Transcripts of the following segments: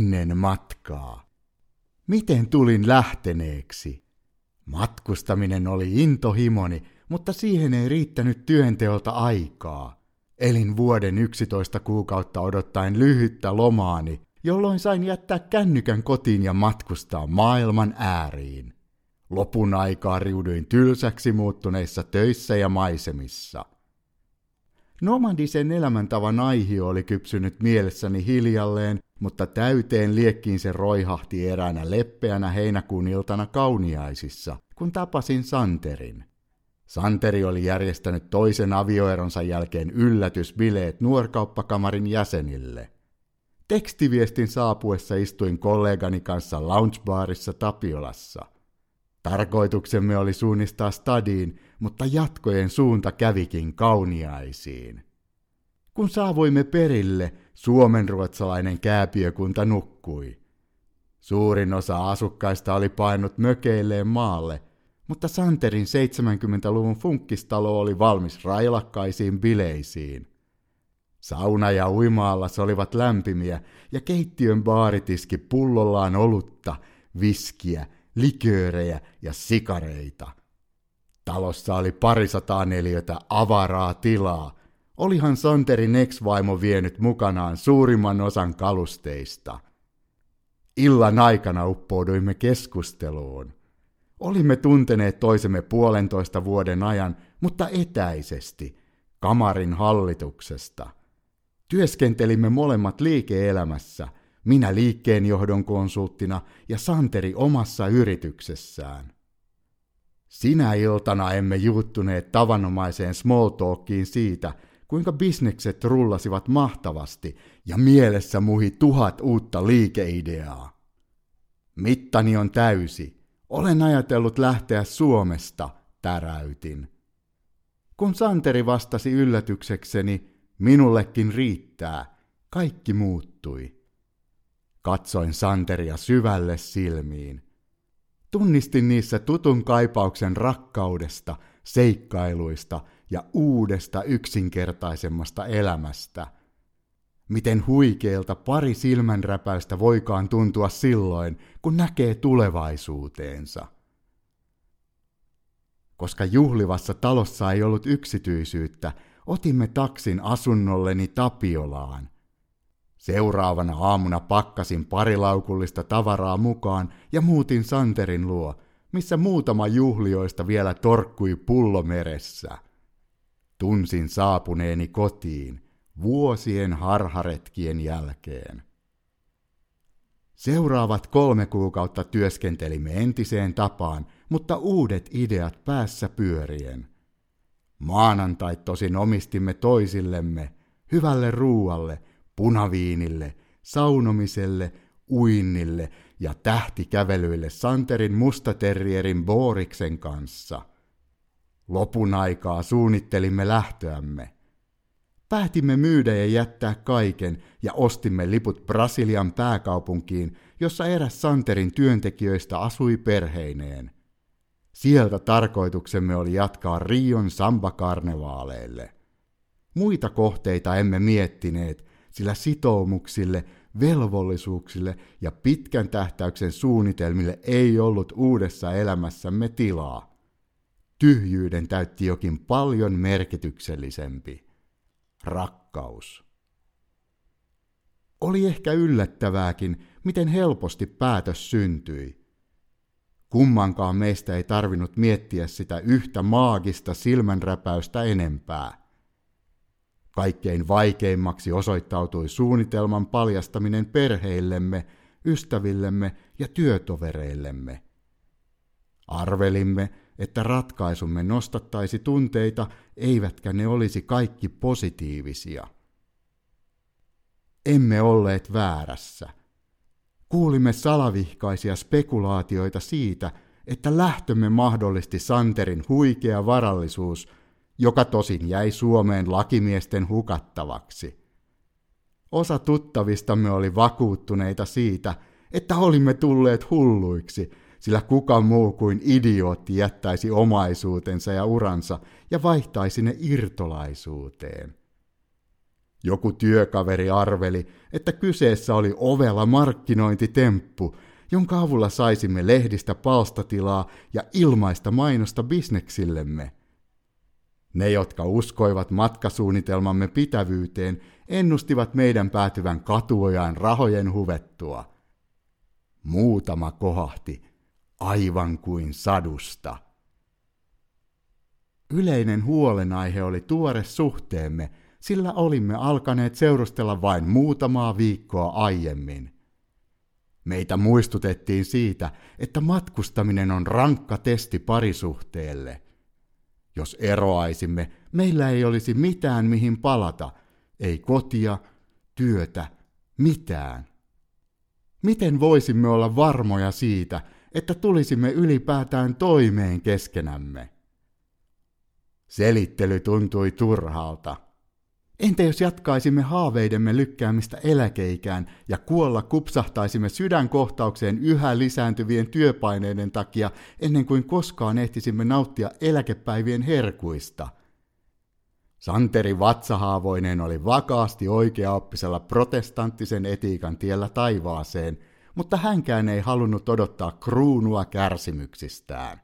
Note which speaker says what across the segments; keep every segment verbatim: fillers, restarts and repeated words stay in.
Speaker 1: ennen matkaa. Miten tulin lähteneeksi? Matkustaminen oli intohimoni, mutta siihen ei riittänyt työnteolta aikaa. Elin vuoden yksitoista kuukautta odottaen lyhyttä lomaani, jolloin sain jättää kännykän kotiin ja matkustaa maailman ääriin. Lopun aikaa riuduin tylsäksi muuttuneissa töissä ja maisemissa. Nomadisen elämäntavan aihio oli kypsynyt mielessäni hiljalleen, mutta täyteen liekkiin se roihahti eräänä leppeänä heinäkuun iltana Kauniaisissa, kun tapasin Santerin. Santeri oli järjestänyt toisen avioeronsa jälkeen yllätysbileet nuorkauppakamarin jäsenille. Tekstiviestin saapuessa istuin kollegani kanssa loungebaarissa Tapiolassa. Tarkoituksemme oli suunnistaa stadiin, mutta jatkojen suunta kävikin Kauniaisiin. Kun saavuimme perille, suomenruotsalainen kääpiökunta nukkui. Suurin osa asukkaista oli painut mökeilleen maalle, mutta Santerin seitsemänkymmentäluvun funkkistalo oli valmis railakkaisiin bileisiin. Sauna ja uima-allas olivat lämpimiä ja keittiön baaritiski pullollaan olutta, viskiä, liköörejä ja sikareita. Talossa oli parisataa neliötä avaraa tilaa. Olihan Santerin ex-vaimo vienyt mukanaan suurimman osan kalusteista. Illan aikana uppouduimme keskusteluun. Olimme tunteneet toisemme puolentoista vuoden ajan, mutta etäisesti, kamarin hallituksesta. Työskentelimme molemmat liike-elämässä, minä liikkeenjohdon konsulttina ja Santeri omassa yrityksessään. Sinä iltana emme juuttuneet tavanomaiseen small talkiin siitä, kuinka bisnekset rullasivat mahtavasti ja mielessä muhi tuhat uutta liikeideaa. Mittani on täysi. Olen ajatellut lähteä Suomesta, täräytin. Kun Santeri vastasi yllätyksekseni, minullekin riittää, kaikki muuttui. Katsoin Santeria syvälle silmiin. Tunnistin niissä tutun kaipauksen rakkaudesta, seikkailuista ja uudesta yksinkertaisemmasta elämästä. Miten huikeelta pari silmänräpäystä voikaan tuntua silloin, kun näkee tulevaisuuteensa. Koska juhlivassa talossa ei ollut yksityisyyttä, otimme taksin asunnolleni Tapiolaan. Seuraavana aamuna pakkasin parilaukullista tavaraa mukaan ja muutin Santerin luo, missä muutama juhlioista vielä torkkui pullomeressä. Tunsin saapuneeni kotiin vuosien harharetkien jälkeen. Seuraavat kolme kuukautta työskentelimme entiseen tapaan, mutta uudet ideat päässä pyörien. Maanantait tosin omistimme toisillemme, hyvälle ruualle, punaviinille, saunomiselle, uinnille ja tähtikävelyille Santerin mustaterrierin Booriksen kanssa. Lopun aikaa suunnittelimme lähtöämme. Päätimme myydä ja jättää kaiken ja ostimme liput Brasilian pääkaupunkiin, jossa eräs Santerin työntekijöistä asui perheineen. Sieltä tarkoituksemme oli jatkaa Rion samba-karnevaaleille. Muita kohteita emme miettineet, sillä sitoumuksille, velvollisuuksille ja pitkän tähtäyksen suunnitelmille ei ollut uudessa elämässämme tilaa. Tyhjyyden täytti jokin paljon merkityksellisempi. Rakkaus. Oli ehkä yllättävääkin, miten helposti päätös syntyi. Kummankaan meistä ei tarvinnut miettiä sitä yhtä maagista silmänräpäystä enempää. Kaikkein vaikeimmaksi osoittautui suunnitelman paljastaminen perheillemme, ystävillemme ja työtovereillemme. Arvelimme, että ratkaisumme nostattaisi tunteita, eivätkä ne olisi kaikki positiivisia. Emme olleet väärässä. Kuulimme salavihkaisia spekulaatioita siitä, että lähtömme mahdollisti Santerin huikea varallisuus, joka tosin jäi Suomeen lakimiesten hukattavaksi. Osa tuttavistamme oli vakuuttuneita siitä, että olimme tulleet hulluiksi, sillä kuka muu kuin idiootti jättäisi omaisuutensa ja uransa ja vaihtaisi ne irtolaisuuteen. Joku työkaveri arveli, että kyseessä oli ovela markkinointitemppu, jonka avulla saisimme lehdistä palstatilaa ja ilmaista mainosta bisneksillemme. Ne, jotka uskoivat matkasuunnitelmamme pitävyyteen, ennustivat meidän päätyvän katuojaan rahojen huvettua. Muutama kohahti, aivan kuin sadusta. Yleinen huolenaihe oli tuore suhteemme, sillä olimme alkaneet seurustella vain muutamaa viikkoa aiemmin. Meitä muistutettiin siitä, että matkustaminen on rankka testi parisuhteelle. Jos eroaisimme, meillä ei olisi mitään mihin palata, ei kotia, työtä, mitään. Miten voisimme olla varmoja siitä, että tulisimme ylipäätään toimeen keskenämme? Selittely tuntui turhalta. Entä jos jatkaisimme haaveidemme lykkäämistä eläkeikään ja kuolla kupsahtaisimme sydänkohtaukseen yhä lisääntyvien työpaineiden takia ennen kuin koskaan ehtisimme nauttia eläkepäivien herkuista? Santeri vatsahaavoinen oli vakaasti oikeaoppisella protestanttisen etiikan tiellä taivaaseen, mutta hänkään ei halunnut odottaa kruunua kärsimyksistään.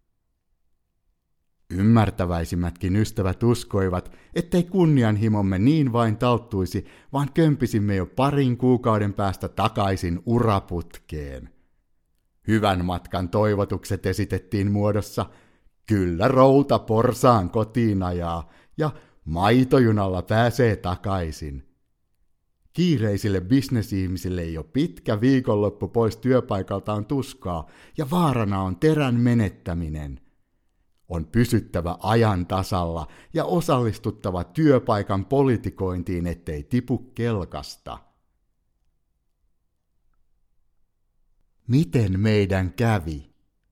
Speaker 1: Ymmärtäväisimmätkin ystävät uskoivat, ettei kunnianhimomme niin vain talttuisi, vaan kömpisimme jo parin kuukauden päästä takaisin uraputkeen. Hyvän matkan toivotukset esitettiin muodossa kyllä routa porsaan kotiin ajaa ja maitojunalla pääsee takaisin. Kiireisille bisnesihmisille jo pitkä viikonloppu pois työpaikaltaan tuskaa ja vaarana on terän menettäminen. On pysyttävä ajan tasalla ja osallistuttava työpaikan politikointiin, ettei tipu kelkasta. Miten meidän kävi?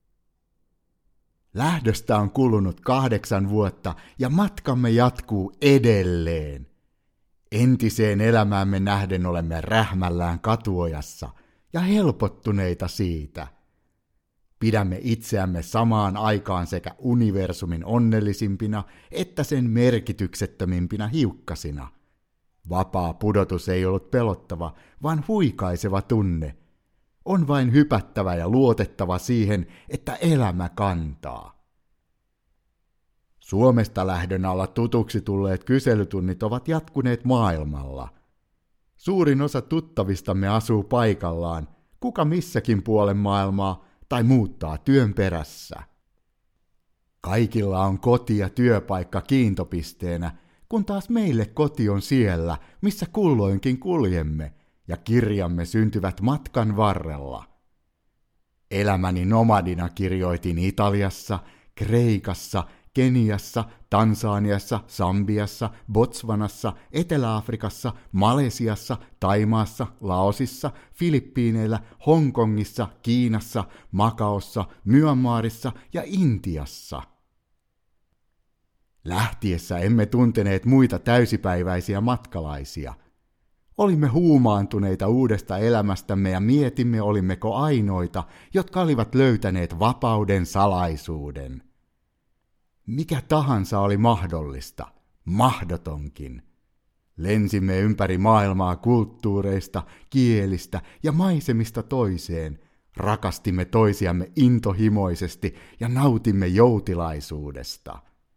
Speaker 1: Lähdöstä on kulunut kahdeksan vuotta ja matkamme jatkuu edelleen. Entiseen elämäämme nähden olemme rähmällään katuojassa ja helpottuneita siitä. Pidämme itseämme samaan aikaan sekä universumin onnellisimpina että sen merkityksettömimpinä hiukkasina. Vapaa pudotus ei ollut pelottava, vaan huikaiseva tunne. On vain hypättävä ja luotettava siihen, että elämä kantaa. Suomesta lähdön alla tutuksi tulleet kyselytunnit ovat jatkuneet maailmalla. Suurin osa tuttavistamme asuu paikallaan, kuka missäkin puolen maailmaa, tai muuttaa työn perässä. Kaikilla on koti ja työpaikka kiintopisteenä, kun taas meille koti on siellä, missä kulloinkin kuljemme, ja kirjamme syntyvät matkan varrella. Elämäni nomadina kirjoitin Italiassa, Kreikassa, Keniassa, Tansaniassa, Sambiassa, Botswanassa, Etelä-Afrikassa, Malesiassa, Taimaassa, Laosissa, Filippiineillä, Hongkongissa, Kiinassa, Makaossa, Myanmarissa ja Intiassa. Lähtiessä emme tunteneet muita täysipäiväisiä matkalaisia. Olimme huumaantuneita uudesta elämästämme ja mietimme, olimmeko ainoita, jotka olivat löytäneet vapauden salaisuuden. Mikä tahansa oli mahdollista, mahdotonkin. Lensimme ympäri maailmaa kulttuureista, kielistä ja maisemista toiseen, rakastimme toisiamme intohimoisesti ja nautimme joutilaisuudesta.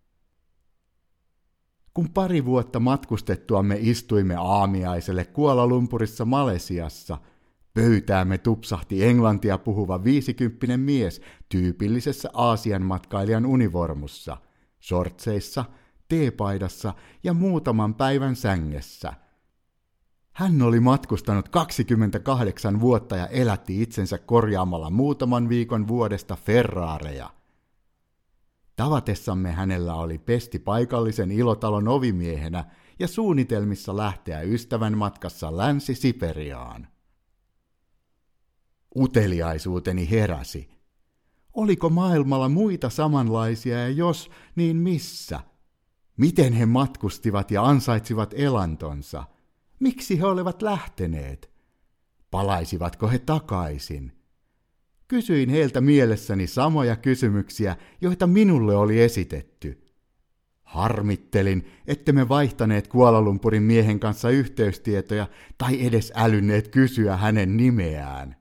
Speaker 1: Kun pari vuotta matkustettuamme istuimme aamiaiselle Kuala Lumpurissa Malesiassa, pöytäämme tupsahti englantia puhuva viisikymppinen mies tyypillisessä Aasian matkailijan univormussa, shortseissa, teepaidassa ja muutaman päivän sängessä. Hän oli matkustanut kaksikymmentäkahdeksan vuotta ja elätti itsensä korjaamalla muutaman viikon vuodesta Ferrareja. Tavatessamme hänellä oli pesti paikallisen ilotalon ovimiehenä ja suunnitelmissa lähteä ystävän matkassa Länsi-Siperiaan. Uteliaisuuteni heräsi. Oliko maailmalla muita samanlaisia ja jos, niin missä? Miten he matkustivat ja ansaitsivat elantonsa? Miksi he olivat lähteneet? Palaisivatko he takaisin? Kysyin heiltä mielessäni samoja kysymyksiä, joita minulle oli esitetty. Harmittelin, ettemme vaihtaneet Kuala Lumpurin miehen kanssa yhteystietoja tai edes älynneet kysyä hänen nimeään.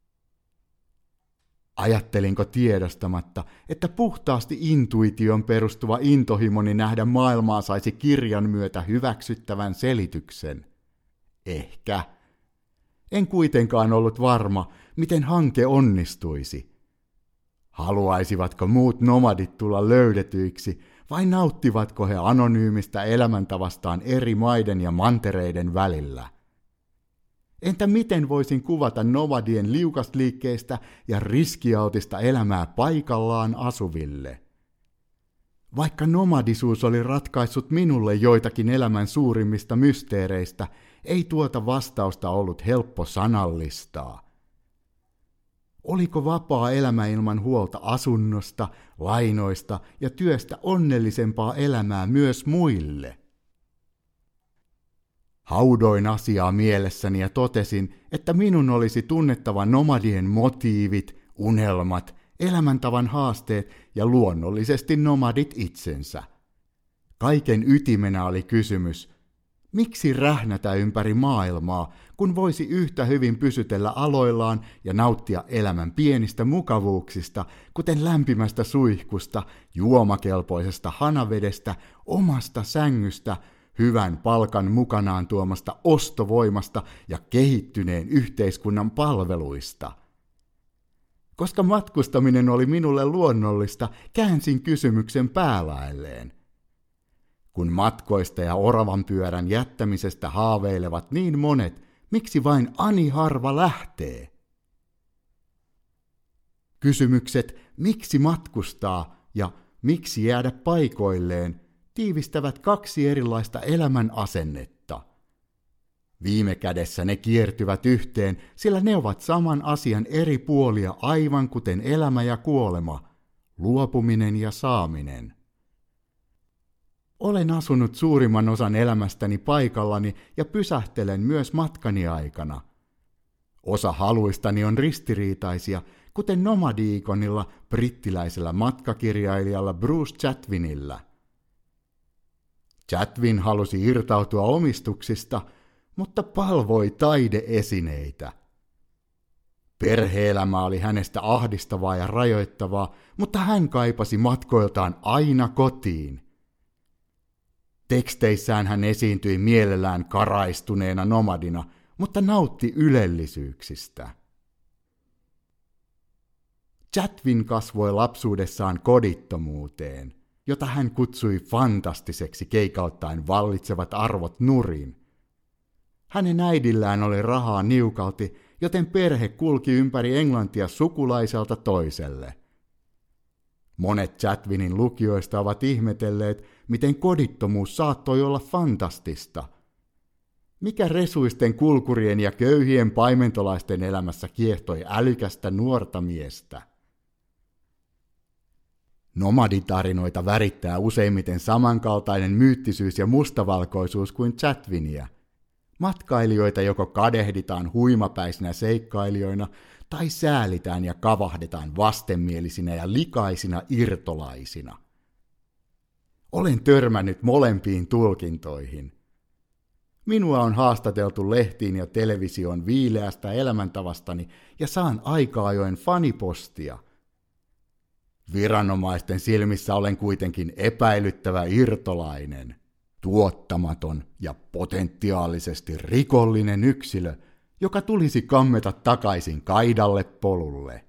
Speaker 1: Ajattelinko tiedostamatta, että puhtaasti intuition perustuva intohimoni nähdä maailmaa saisi kirjan myötä hyväksyttävän selityksen? Ehkä. En kuitenkaan ollut varma, miten hanke onnistuisi. Haluaisivatko muut nomadit tulla löydetyiksi, vai nauttivatko he anonyymistä elämäntavastaan eri maiden ja mantereiden välillä? Entä miten voisin kuvata nomadien liukasliikkeistä ja riskialtista elämää paikallaan asuville? Vaikka nomadisuus oli ratkaissut minulle joitakin elämän suurimmista mysteereistä, ei tuota vastausta ollut helppo sanallistaa. Oliko vapaa elämä ilman huolta asunnosta, lainoista ja työstä onnellisempaa elämää myös muille? Haudoin asiaa mielessäni ja totesin, että minun olisi tunnettava nomadien motiivit, unelmat, elämäntavan haasteet ja luonnollisesti nomadit itsensä. Kaiken ytimenä oli kysymys, miksi rähnätä ympäri maailmaa, kun voisi yhtä hyvin pysytellä aloillaan ja nauttia elämän pienistä mukavuuksista, kuten lämpimästä suihkusta, juomakelpoisesta hanavedestä, omasta sängystä, hyvän palkan mukanaan tuomasta ostovoimasta ja kehittyneen yhteiskunnan palveluista. Koska matkustaminen oli minulle luonnollista, käänsin kysymyksen päälaelleen. Kun matkoista ja oravanpyörän jättämisestä haaveilevat niin monet, miksi vain ani harva lähtee? Kysymykset miksi matkustaa ja miksi jäädä paikoilleen tiivistävät kaksi erilaista elämän asennetta. Viime kädessä ne kiertyvät yhteen, sillä ne ovat saman asian eri puolia aivan kuten elämä ja kuolema, luopuminen ja saaminen. Olen asunut suurimman osan elämästäni paikallani ja pysähtelen myös matkani aikana. Osa haluistani on ristiriitaisia, kuten nomadi-ikonilla brittiläisellä matkakirjailijalla Bruce Chatwinillä. Chatwin halusi irtautua omistuksista, mutta palvoi taideesineitä. Perhe-elämä oli hänestä ahdistavaa ja rajoittavaa, mutta hän kaipasi matkoiltaan aina kotiin. Teksteissään hän esiintyi mielellään karaistuneena nomadina, mutta nautti ylellisyyksistä. Chatwin kasvoi lapsuudessaan kodittomuuteen, jota hän kutsui fantastiseksi keikauttaen vallitsevat arvot nurin. Hänen äidillään oli rahaa niukalti, joten perhe kulki ympäri Englantia sukulaiselta toiselle. Monet Chatwinin lukijoista ovat ihmetelleet, miten kodittomuus saattoi olla fantastista. Mikä resuisten kulkurien ja köyhien paimentolaisten elämässä kiehtoi älykästä nuorta miestä? Nomaditarinoita värittää useimmiten samankaltainen myyttisyys ja mustavalkoisuus kuin Chatwinia. Matkailijoita joko kadehditaan huimapäisinä seikkailijoina tai säälitään ja kavahdetaan vastenmielisinä ja likaisina irtolaisina. Olen törmännyt molempiin tulkintoihin. Minua on haastateltu lehtiin ja televisioon viileästä elämäntavastani ja saan aika ajoin fanipostia. Viranomaisten silmissä olen kuitenkin epäilyttävä irtolainen, tuottamaton ja potentiaalisesti rikollinen yksilö, joka tulisi kammeta takaisin kaidalle polulle.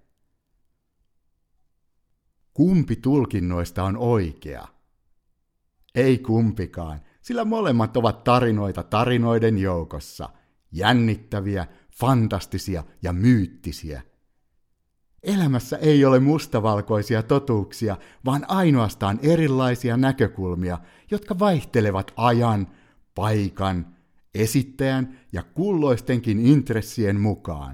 Speaker 1: Kumpi tulkinnoista on oikea? Ei kumpikaan, sillä molemmat ovat tarinoita tarinoiden joukossa, jännittäviä, fantastisia ja myyttisiä. Elämässä ei ole mustavalkoisia totuuksia, vaan ainoastaan erilaisia näkökulmia, jotka vaihtelevat ajan, paikan, esittäjän ja kulloistenkin intressien mukaan.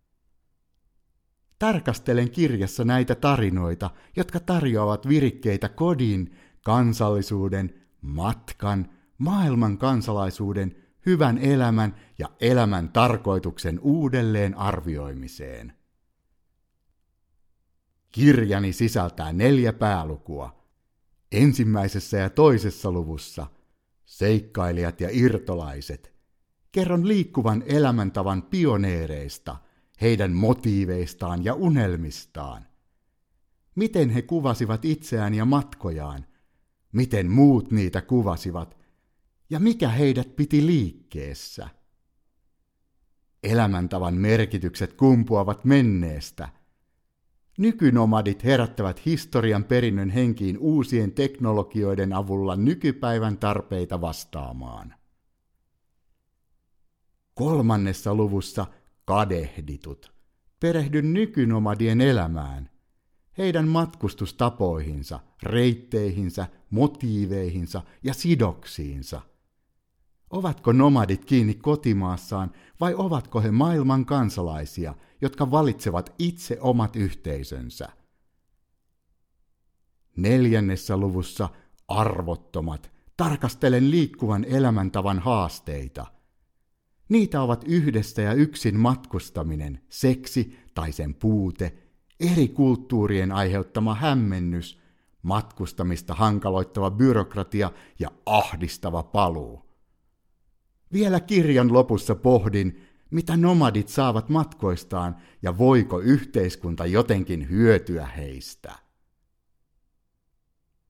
Speaker 1: Tarkastelen kirjassa näitä tarinoita, jotka tarjoavat virikkeitä kodin, kansallisuuden, matkan, maailman kansalaisuuden, hyvän elämän ja elämän tarkoituksen uudelleen arvioimiseen. Kirjani sisältää neljä päälukua. Ensimmäisessä ja toisessa luvussa seikkailijat ja irtolaiset. Kerron liikkuvan elämäntavan pioneereista, heidän motiiveistaan ja unelmistaan. Miten he kuvasivat itseään ja matkojaan, miten muut niitä kuvasivat ja mikä heidät piti liikkeessä. Elämäntavan merkitykset kumpuavat menneestä. Nykynomadit herättävät historian perinnön henkiin uusien teknologioiden avulla nykypäivän tarpeita vastaamaan. Kolmannessa luvussa kadehditut. Perehdyn nykynomadien elämään, heidän matkustustapoihinsa, reitteihinsä, motiiveihinsa ja sidoksiinsa. Ovatko nomadit kiinni kotimaassaan vai ovatko he maailman kansalaisia, jotka valitsevat itse omat yhteisönsä? Neljännessä luvussa arvottomat. Tarkastelen liikkuvan elämäntavan haasteita. Niitä ovat yhdessä ja yksin matkustaminen, seksi tai sen puute, eri kulttuurien aiheuttama hämmennys, matkustamista hankaloittava byrokratia ja ahdistava paluu. Vielä kirjan lopussa pohdin, mitä nomadit saavat matkoistaan ja voiko yhteiskunta jotenkin hyötyä heistä.